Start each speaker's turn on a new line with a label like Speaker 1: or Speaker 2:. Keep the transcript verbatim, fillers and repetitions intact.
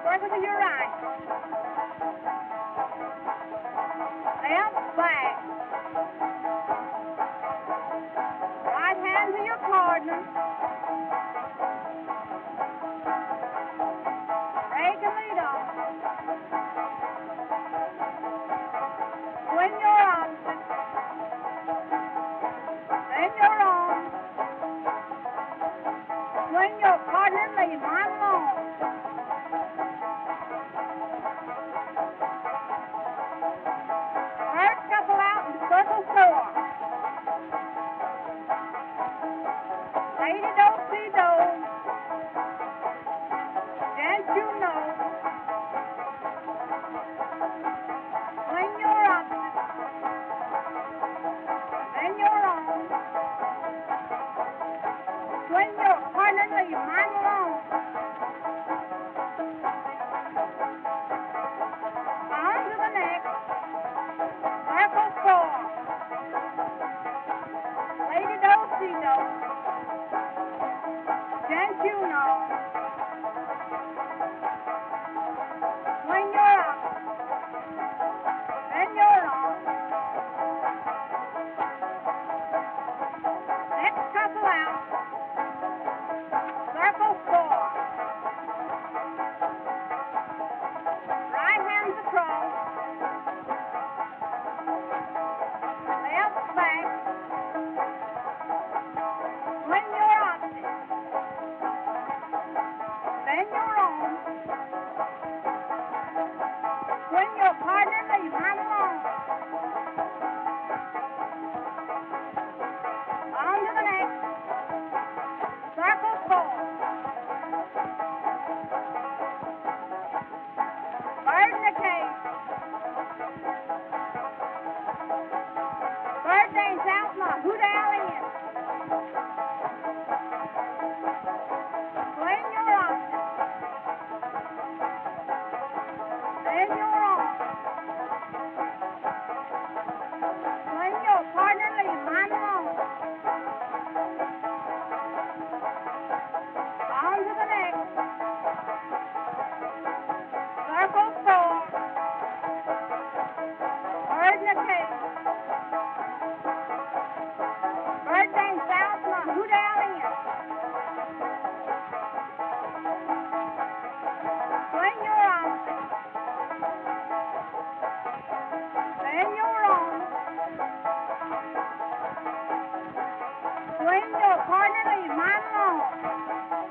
Speaker 1: Circle to your right. Left back. Right hand to your partner. Break and lead off. Swing your opposite. Then your own. Swing your partner and lead. Mine alone. Third couple out in circle four. Lady do, see do. Dance you know. Swing your opposite. Then your own. Swing your partner and lead. Mine alone. On to the next. Circle four. Lady do, see do. Dance you know. Swing your up. Then you're on. Next couple out. Circle four. Right hand's across. Left back. Swing your opposite. Then you're on. Swing your partner and lead. Mine alone. On to the next. Circle four. Bird in the cage. Bird dance out my hoot owl in. Swing your opposite. Then you're on. Swing your partner and lead. Mine alone. On to the next. Circle four. Bird in the cage. Bird dance out my hoot owl in. Swing your opposite. Then you're on. Swing your partner and lead. Mine alone.